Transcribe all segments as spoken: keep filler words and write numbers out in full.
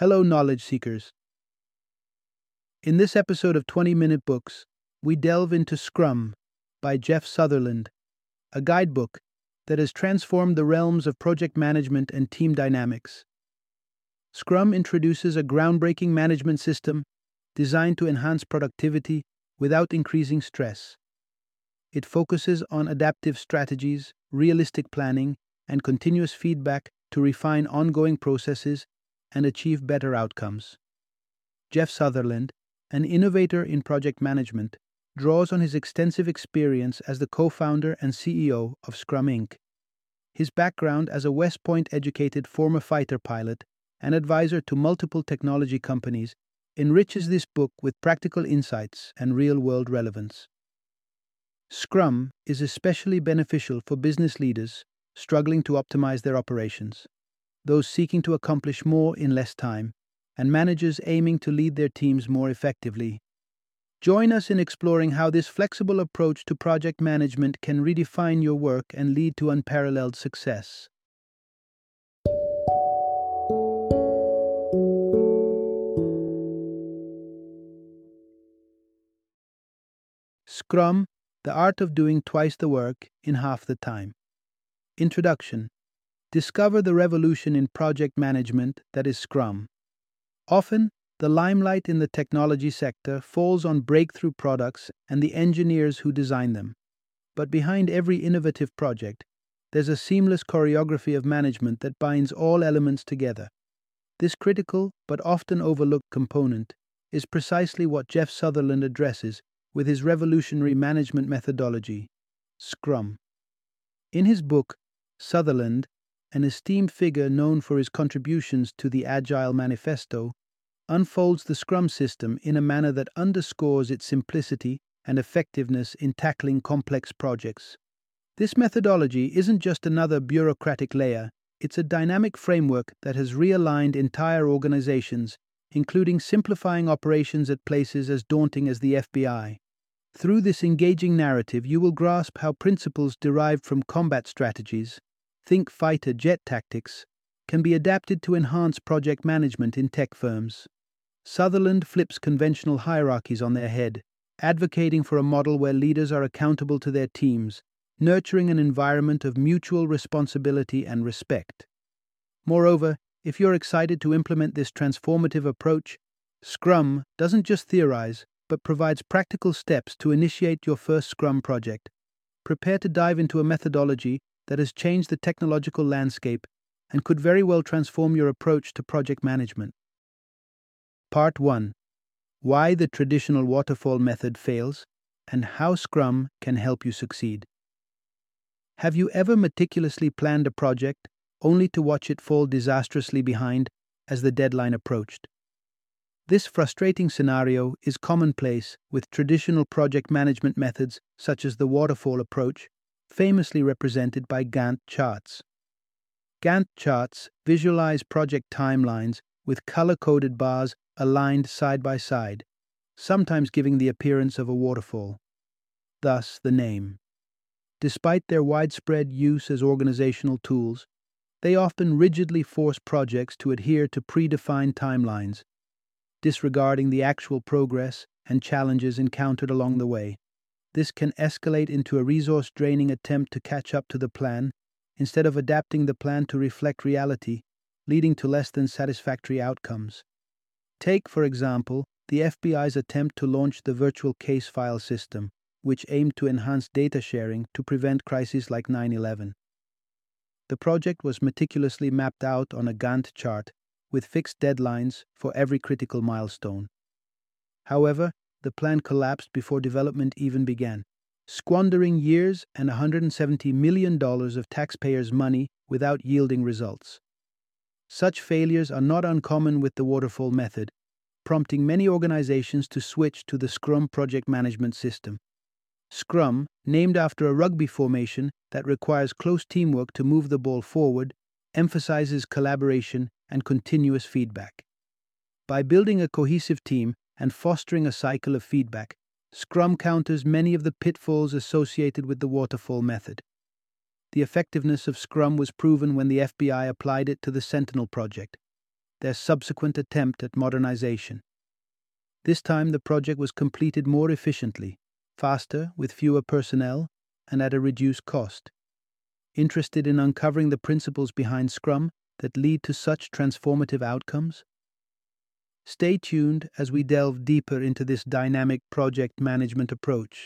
Hello, knowledge seekers. In this episode of twenty minute Books, we delve into Scrum by Jeff Sutherland, a guidebook that has transformed the realms of project management and team dynamics. Scrum introduces a groundbreaking management system designed to enhance productivity without increasing stress. It focuses on adaptive strategies, realistic planning, and continuous feedback to refine ongoing processes and achieve better outcomes. Jeff Sutherland, an innovator in project management, draws on his extensive experience as the co-founder and C E O of Scrum Incorporated. His background as a West Point-educated former fighter pilot and advisor to multiple technology companies enriches this book with practical insights and real-world relevance. Scrum is especially beneficial for business leaders struggling to optimize their operations, those seeking to accomplish more in less time, and managers aiming to lead their teams more effectively. Join us in exploring how this flexible approach to project management can redefine your work and lead to unparalleled success. Scrum, the art of doing twice the work in half the time. Introduction. Discover the revolution in project management that is Scrum. Often, the limelight in the technology sector falls on breakthrough products and the engineers who design them. But behind every innovative project, there's a seamless choreography of management that binds all elements together. This critical but often overlooked component is precisely what Jeff Sutherland addresses with his revolutionary management methodology, Scrum. In his book, Sutherland, an esteemed figure known for his contributions to the Agile Manifesto, unfolds the Scrum system in a manner that underscores its simplicity and effectiveness in tackling complex projects. This methodology isn't just another bureaucratic layer, it's a dynamic framework that has realigned entire organizations, including simplifying operations at places as daunting as the F B I. Through this engaging narrative, you will grasp how principles derived from combat strategies, think fighter jet tactics, can be adapted to enhance project management in tech firms. Sutherland flips conventional hierarchies on their head, advocating for a model where leaders are accountable to their teams, nurturing an environment of mutual responsibility and respect. Moreover, if you're excited to implement this transformative approach, Scrum doesn't just theorize, but provides practical steps to initiate your first Scrum project. Prepare to dive into a methodology that has changed the technological landscape and could very well transform your approach to project management. Part one. Why the traditional waterfall method fails and how Scrum can help you succeed. Have you ever meticulously planned a project only to watch it fall disastrously behind as the deadline approached? This frustrating scenario is commonplace with traditional project management methods such as the waterfall approach, famously represented by Gantt charts. Gantt charts visualize project timelines with color-coded bars aligned side by side, sometimes giving the appearance of a waterfall. Thus, the name. Despite their widespread use as organizational tools, they often rigidly force projects to adhere to predefined timelines, disregarding the actual progress and challenges encountered along the way. This can escalate into a resource-draining attempt to catch up to the plan, instead of adapting the plan to reflect reality, leading to less than satisfactory outcomes. Take, for example, the F B I's attempt to launch the virtual case file system, which aimed to enhance data sharing to prevent crises like nine eleven. The project was meticulously mapped out on a Gantt chart with fixed deadlines for every critical milestone. However, the plan collapsed before development even began, squandering years and one hundred seventy million dollars of taxpayers' money without yielding results. Such failures are not uncommon with the waterfall method, prompting many organizations to switch to the Scrum project management system. Scrum, named after a rugby formation that requires close teamwork to move the ball forward, emphasizes collaboration and continuous feedback. By building a cohesive team and fostering a cycle of feedback, Scrum counters many of the pitfalls associated with the waterfall method. The effectiveness of Scrum was proven when the F B I applied it to the Sentinel project. their subsequent attempt at modernization. This time the project was completed more efficiently, faster, with fewer personnel, and at a reduced cost. Interested in uncovering the principles behind Scrum that lead to such transformative outcomes? Stay tuned as we delve deeper into this dynamic project management approach.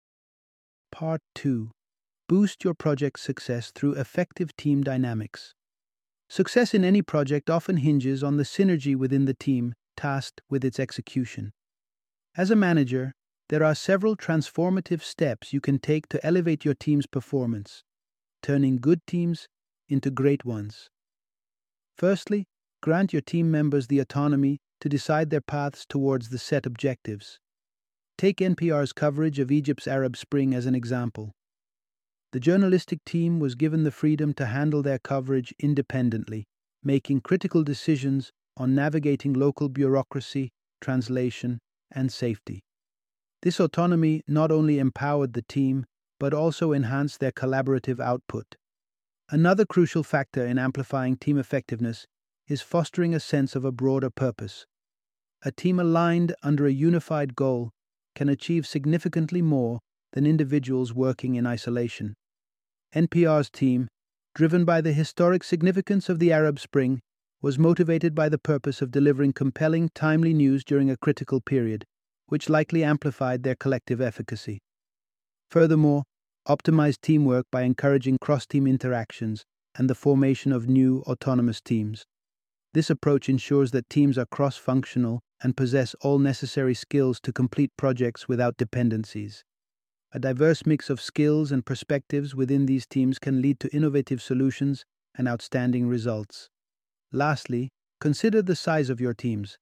Part two. Boost your project success through effective team dynamics. Success in any project often hinges on the synergy within the team tasked with its execution. As a manager, there are several transformative steps you can take to elevate your team's performance, turning good teams into great ones. Firstly, grant your team members the autonomy to decide their paths towards the set objectives. Take N P R's coverage of Egypt's Arab Spring as an example. The journalistic team was given the freedom to handle their coverage independently, making critical decisions on navigating local bureaucracy, translation, and safety. This autonomy not only empowered the team, but also enhanced their collaborative output. Another crucial factor in amplifying team effectiveness is fostering a sense of a broader purpose. A team aligned under a unified goal can achieve significantly more than individuals working in isolation. N P R's team, driven by the historic significance of the Arab Spring, was motivated by the purpose of delivering compelling, timely news during a critical period, which likely amplified their collective efficacy. Furthermore, optimized teamwork by encouraging cross-team interactions and the formation of new autonomous teams. This approach ensures that teams are cross-functional and possess all necessary skills to complete projects without dependencies. A diverse mix of skills and perspectives within these teams can lead to innovative solutions and outstanding results. Lastly, consider the size of your teams.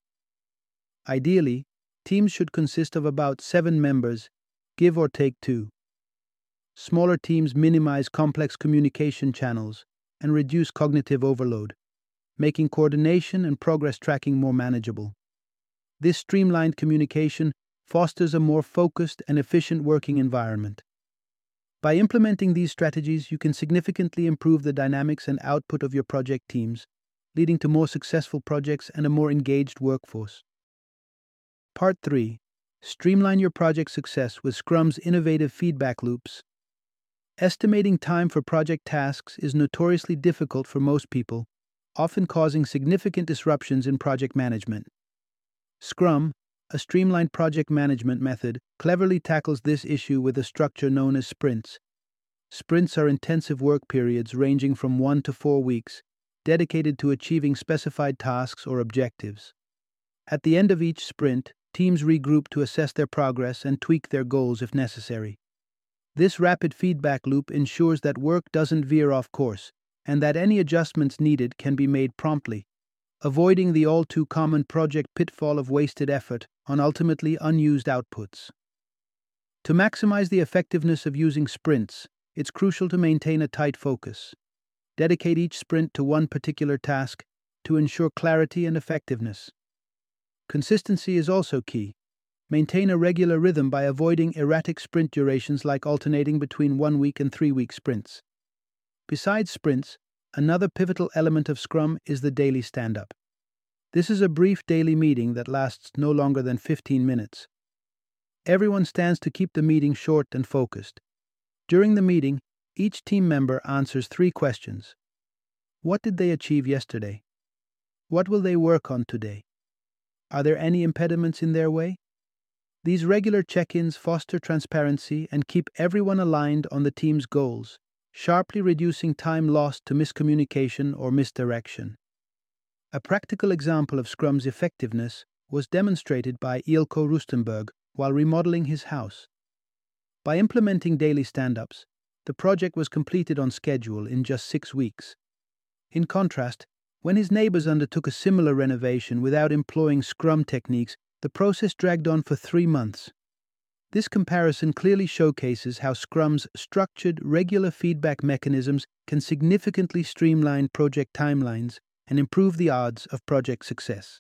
Ideally, teams should consist of about seven members, give or take two. Smaller teams minimize complex communication channels and reduce cognitive overload, making coordination and progress tracking more manageable. This streamlined communication fosters a more focused and efficient working environment. By implementing these strategies, you can significantly improve the dynamics and output of your project teams, leading to more successful projects and a more engaged workforce. Part three. Streamline your project success with Scrum's innovative feedback loops. Estimating time for project tasks is notoriously difficult for most people, often causing significant disruptions in project management. Scrum, a streamlined project management method, cleverly tackles this issue with a structure known as sprints. Sprints are intensive work periods ranging from one to four weeks, dedicated to achieving specified tasks or objectives. At the end of each sprint, teams regroup to assess their progress and tweak their goals if necessary. This rapid feedback loop ensures that work doesn't veer off course, and that any adjustments needed can be made promptly, avoiding the all-too-common project pitfall of wasted effort on ultimately unused outputs. To maximize the effectiveness of using sprints, it's crucial to maintain a tight focus. Dedicate each sprint to one particular task to ensure clarity and effectiveness. Consistency is also key. Maintain a regular rhythm by avoiding erratic sprint durations like alternating between one-week and three-week sprints. Besides sprints, another pivotal element of Scrum is the daily stand-up. This is a brief daily meeting that lasts no longer than fifteen minutes. Everyone stands to keep the meeting short and focused. During the meeting, each team member answers three questions. What did they achieve yesterday? What will they work on today? Are there any impediments in their way? These regular check-ins foster transparency and keep everyone aligned on the team's goals, sharply reducing time lost to miscommunication or misdirection. A practical example of Scrum's effectiveness was demonstrated by Eelco Rustenberg while remodeling his house. By implementing daily stand-ups, the project was completed on schedule in just six weeks. In contrast, when his neighbors undertook a similar renovation without employing Scrum techniques, the process dragged on for three months. This comparison clearly showcases how Scrum's structured, regular feedback mechanisms can significantly streamline project timelines and improve the odds of project success.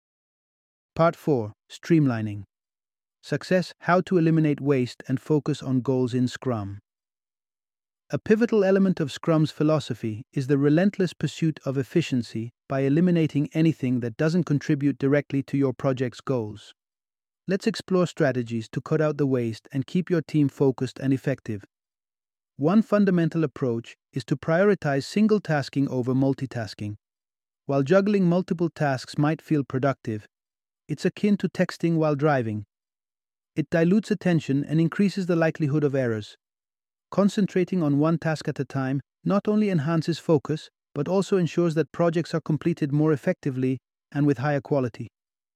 Part four. Streamlining. Success: How to eliminate waste and focus on goals in Scrum. A pivotal element of Scrum's philosophy is the relentless pursuit of efficiency by eliminating anything that doesn't contribute directly to your project's goals. Let's explore strategies to cut out the waste and keep your team focused and effective. One fundamental approach is to prioritize single tasking over multitasking. While juggling multiple tasks might feel productive, it's akin to texting while driving. It dilutes attention and increases the likelihood of errors. Concentrating on one task at a time not only enhances focus, but also ensures that projects are completed more effectively and with higher quality.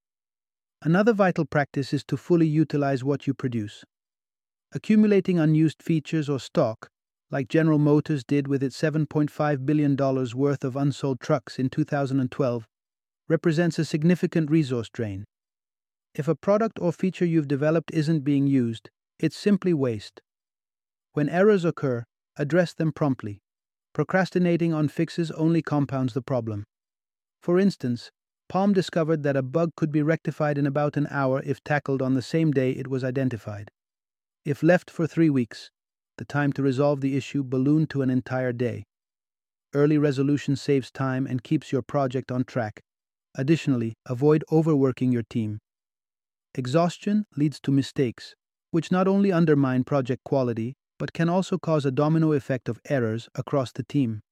Another vital practice is to fully utilize what you produce. Accumulating unused features or stock, like General Motors did with its seven point five billion dollars worth of unsold trucks in two thousand twelve, represents a significant resource drain. If a product or feature you've developed isn't being used, it's simply waste. When errors occur, address them promptly. Procrastinating on fixes only compounds the problem. For instance, Palm discovered that a bug could be rectified in about an hour if tackled on the same day it was identified. If left for three weeks, the time to resolve the issue ballooned to an entire day. Early resolution saves time and keeps your project on track. Additionally, avoid overworking your team. Exhaustion leads to mistakes, which not only undermine project quality, but can also cause a domino effect of errors across the team.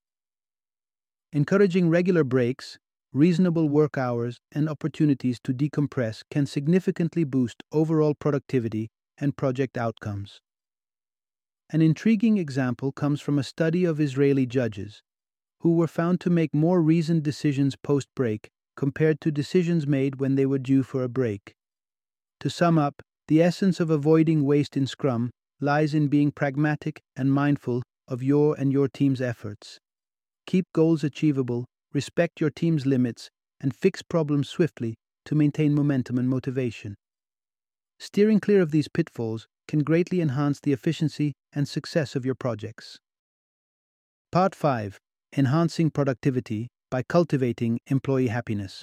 Encouraging regular breaks, reasonable work hours, and opportunities to decompress can significantly boost overall productivity and project outcomes. An intriguing example comes from a study of Israeli judges, who were found to make more reasoned decisions post-break compared to decisions made when they were due for a break. To sum up, the essence of avoiding waste in Scrum lies in being pragmatic and mindful of your and your team's efforts. Keep goals achievable, respect your team's limits, and fix problems swiftly to maintain momentum and motivation. Steering clear of these pitfalls can greatly enhance the efficiency and success of your projects. Part five. Enhancing productivity by cultivating employee happiness.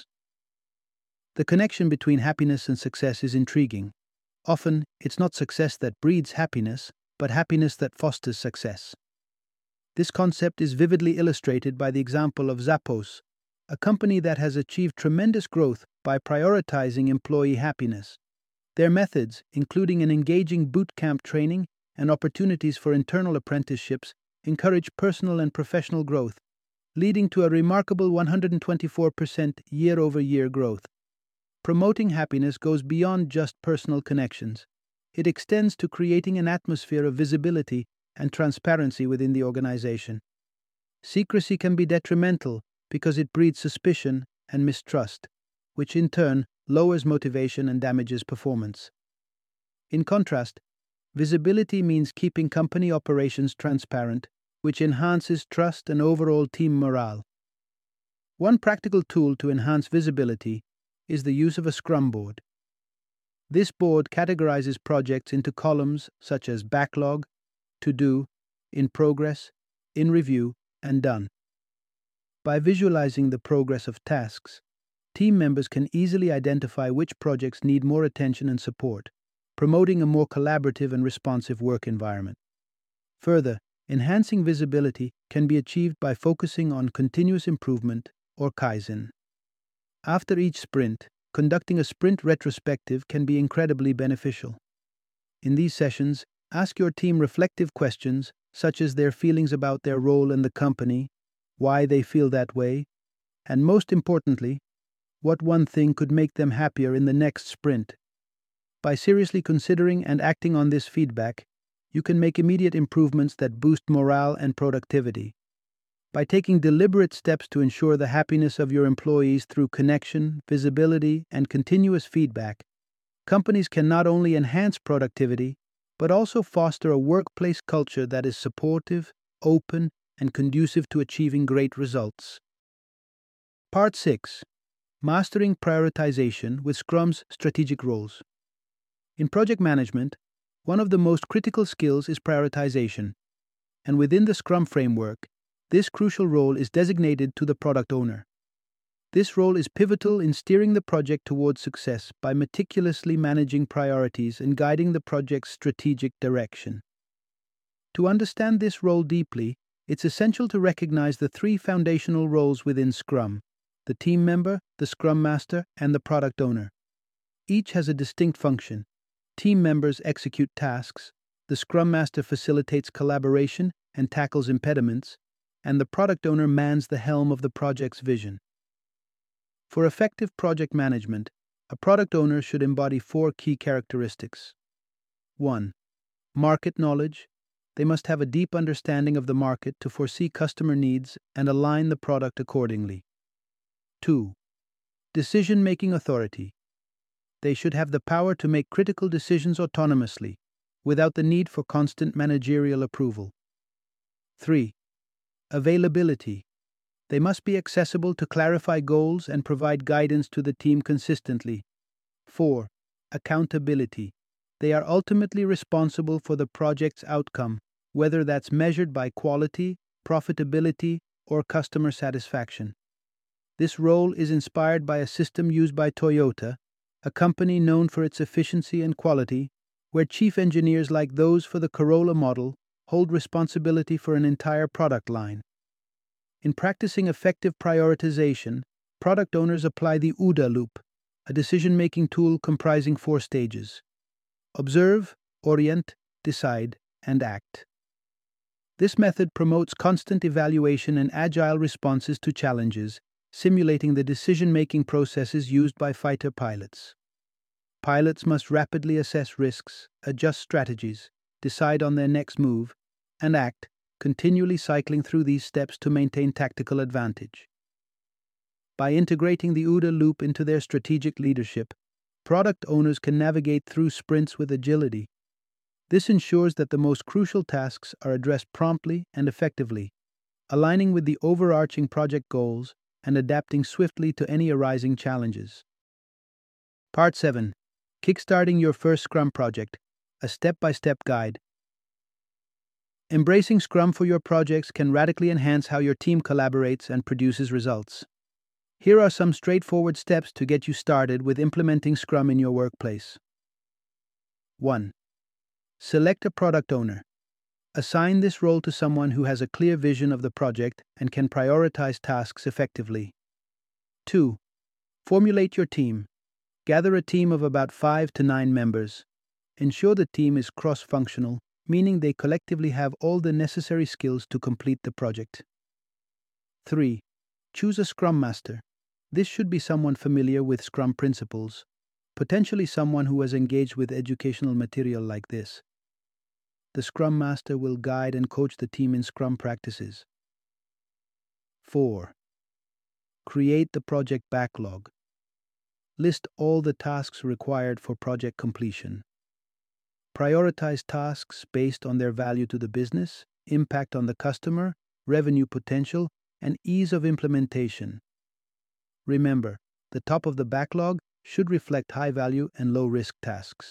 The connection between happiness and success is intriguing. Often, it's not success that breeds happiness, but happiness that fosters success. This concept is vividly illustrated by the example of Zappos, a company that has achieved tremendous growth by prioritizing employee happiness. Their methods, including an engaging boot camp training and opportunities for internal apprenticeships, encourage personal and professional growth, leading to a remarkable one hundred twenty-four percent year-over-year growth. Promoting happiness goes beyond just personal connections. It extends to creating an atmosphere of visibility and transparency within the organization. Secrecy can be detrimental because it breeds suspicion and mistrust, which in turn lowers motivation and damages performance. In contrast, visibility means keeping company operations transparent, which enhances trust and overall team morale. One practical tool to enhance visibility is the use of a Scrum board. This board categorizes projects into columns such as backlog, to-do, in progress, in review, and done. By visualizing the progress of tasks, team members can easily identify which projects need more attention and support, promoting a more collaborative and responsive work environment. Further, enhancing visibility can be achieved by focusing on continuous improvement or Kaizen. After each sprint, conducting a sprint retrospective can be incredibly beneficial. In these sessions, ask your team reflective questions such as their feelings about their role in the company, why they feel that way, and most importantly, what one thing could make them happier in the next sprint. By seriously considering and acting on this feedback, you can make immediate improvements that boost morale and productivity. By taking deliberate steps to ensure the happiness of your employees through connection, visibility, and continuous feedback, companies can not only enhance productivity, but also foster a workplace culture that is supportive, open, and conducive to achieving great results. Part six. Mastering prioritization with Scrum's strategic roles. In project management, one of the most critical skills is prioritization, and within the Scrum framework, this crucial role is designated to the product owner. This role is pivotal in steering the project towards success by meticulously managing priorities and guiding the project's strategic direction. To understand this role deeply, it's essential to recognize the three foundational roles within Scrum: the team member, the Scrum Master, and the product owner. Each has a distinct function. Team members execute tasks, the Scrum Master facilitates collaboration and tackles impediments, and the product owner mans the helm of the project's vision. For effective project management, a product owner should embody four key characteristics. one. Market knowledge. They must have a deep understanding of the market to foresee customer needs and align the product accordingly. two. Decision-making authority. They should have the power to make critical decisions autonomously, without the need for constant managerial approval. three. Availability. They must be accessible to clarify goals and provide guidance to the team consistently. four. Accountability. They are ultimately responsible for the project's outcome, whether that's measured by quality, profitability, or customer satisfaction. This role is inspired by a system used by Toyota, a company known for its efficiency and quality, where chief engineers like those for the Corolla model hold responsibility for an entire product line. In practicing effective prioritization, product owners apply the OODA loop, a decision-making tool comprising four stages: observe, orient, decide, and act. This method promotes constant evaluation and agile responses to challenges, simulating the decision-making processes used by fighter pilots. Pilots must rapidly assess risks, adjust strategies, decide on their next move, and act, continually cycling through these steps to maintain tactical advantage. By integrating the OODA loop into their strategic leadership, product owners can navigate through sprints with agility. This ensures that the most crucial tasks are addressed promptly and effectively, aligning with the overarching project goals and adapting swiftly to any arising challenges. Part seven. Kickstarting your first Scrum project, a step-by-step guide. Embracing Scrum for your projects can radically enhance how your team collaborates and produces results. Here are some straightforward steps to get you started with implementing Scrum in your workplace. one. Select a product owner. Assign this role to someone who has a clear vision of the project and can prioritize tasks effectively. two. Formulate your team. Gather a team of about five to nine members. Ensure the team is cross-functional, meaning they collectively have all the necessary skills to complete the project. three. Choose a Scrum Master. This should be someone familiar with Scrum principles, potentially someone who has engaged with educational material like this. The Scrum Master will guide and coach the team in Scrum practices. four. Create the project backlog. List all the tasks required for project completion. Prioritize tasks based on their value to the business, impact on the customer, revenue potential, and ease of implementation. Remember, the top of the backlog should reflect high-value and low-risk tasks.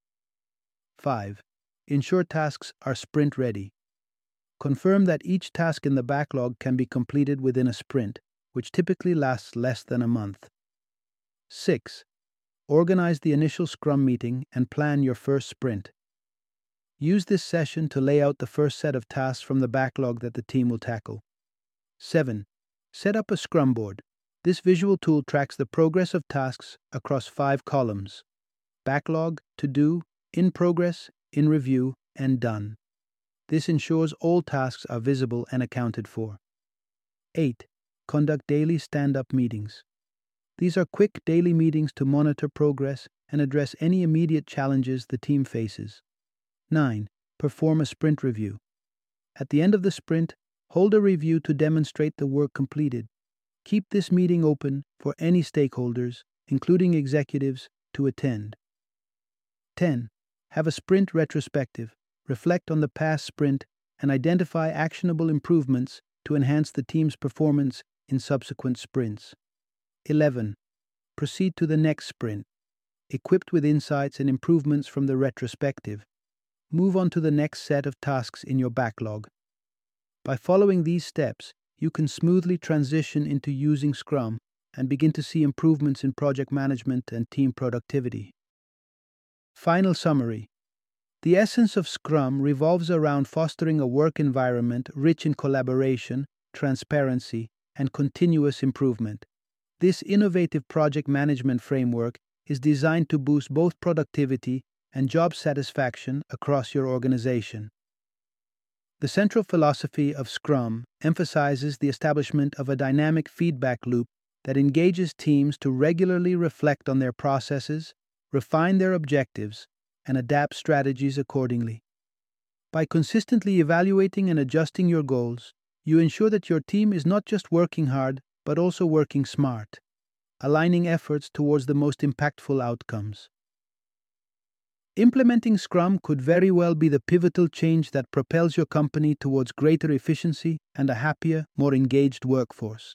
five. Ensure tasks are sprint-ready. Confirm that each task in the backlog can be completed within a sprint, which typically lasts less than a month. six. Organize the initial Scrum meeting and plan your first sprint. Use this session to lay out the first set of tasks from the backlog that the team will tackle. seven. Set up a Scrum board. This visual tool tracks the progress of tasks across five columns: backlog, to-do, in progress, in review, and done. This ensures all tasks are visible and accounted for. eight. Conduct daily stand-up meetings. These are quick daily meetings to monitor progress and address any immediate challenges the team faces. nine. Perform a sprint review. At the end of the sprint, hold a review to demonstrate the work completed. Keep this meeting open for any stakeholders, including executives, to attend. ten. Have a sprint retrospective. Reflect on the past sprint and identify actionable improvements to enhance the team's performance in subsequent sprints. eleven. Proceed to the next sprint. Equipped with insights and improvements from the retrospective, move on to the next set of tasks in your backlog. By following these steps, you can smoothly transition into using Scrum and begin to see improvements in project management and team productivity. Final summary. The essence of Scrum revolves around fostering a work environment rich in collaboration, transparency, and continuous improvement. This innovative project management framework is designed to boost both productivity and job satisfaction across your organization. The central philosophy of Scrum emphasizes the establishment of a dynamic feedback loop that engages teams to regularly reflect on their processes, refine their objectives, and adapt strategies accordingly. By consistently evaluating and adjusting your goals, you ensure that your team is not just working hard, but also working smart, aligning efforts towards the most impactful outcomes. Implementing Scrum could very well be the pivotal change that propels your company towards greater efficiency and a happier, more engaged workforce.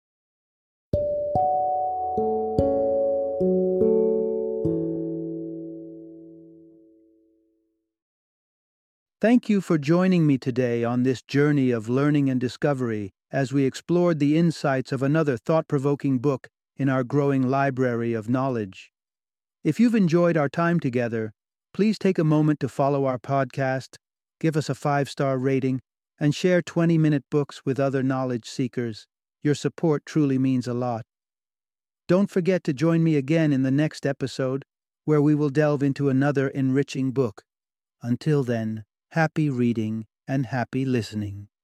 Thank you for joining me today on this journey of learning and discovery as we explored the insights of another thought-provoking book in our growing library of knowledge. If you've enjoyed our time together, please take a moment to follow our podcast, give us a five-star rating, and share twenty-minute books with other knowledge seekers. Your support truly means a lot. Don't forget to join me again in the next episode, where we will delve into another enriching book. Until then, happy reading and happy listening.